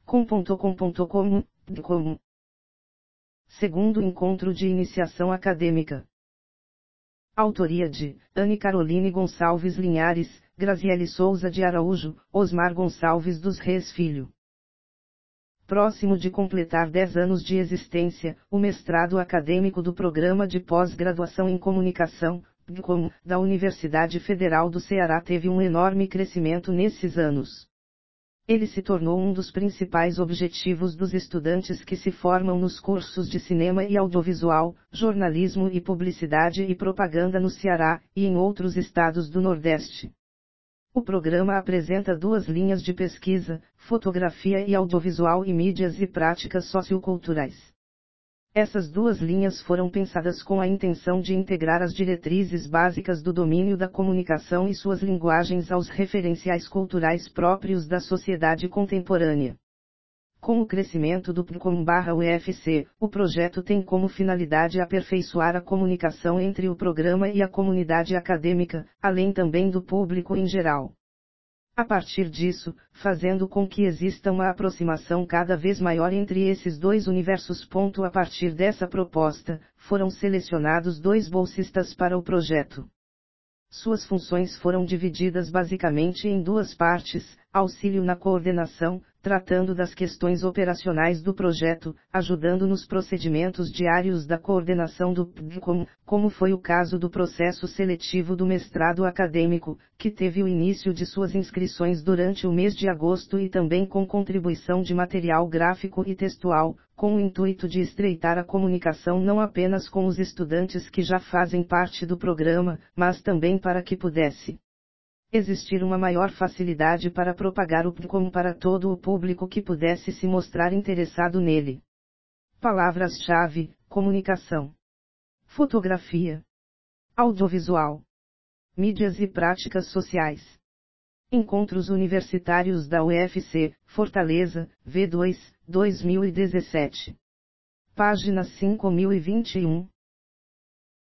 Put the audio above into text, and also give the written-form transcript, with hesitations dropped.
com. Segundo encontro de iniciação acadêmica. Autoria de Anne Caroline Gonçalves Linhares, Graziele Souza de Araújo, Osmar Gonçalves dos Reis Filho. Próximo de completar 10 anos de existência, o mestrado acadêmico do Programa de Pós-Graduação em Comunicação, PGCOM, da Universidade Federal do Ceará teve um enorme crescimento nesses anos. Ele se tornou um dos principais objetivos dos estudantes que se formam nos cursos de cinema e audiovisual, jornalismo e publicidade e propaganda no Ceará, e em outros estados do Nordeste. O programa apresenta 2 linhas de pesquisa, fotografia e audiovisual e mídias e práticas socioculturais. Essas 2 linhas foram pensadas com a intenção de integrar as diretrizes básicas do domínio da comunicação e suas linguagens aos referenciais culturais próprios da sociedade contemporânea. Com o crescimento do PGCOM/UFC, o projeto tem como finalidade aperfeiçoar a comunicação entre o programa e a comunidade acadêmica, além também do público em geral. A partir disso, fazendo com que exista uma aproximação cada vez maior entre esses 2 universos. A partir dessa proposta, foram selecionados 2 bolsistas para o projeto. Suas funções foram divididas basicamente em 2 partes: auxílio na coordenação, tratando das questões operacionais do projeto, ajudando nos procedimentos diários da coordenação do PGCOM, como foi o caso do processo seletivo do mestrado acadêmico, que teve o início de suas inscrições durante o mês de agosto e também com contribuição de material gráfico e textual, com o intuito de estreitar a comunicação não apenas com os estudantes que já fazem parte do programa, mas também para que pudesse existir uma maior facilidade para propagar o PGCOM para todo o público que pudesse se mostrar interessado nele. Palavras-chave: comunicação, fotografia, audiovisual, mídias e práticas sociais. Encontros Universitários da UFC, Fortaleza, V2, 2017. Página 5021.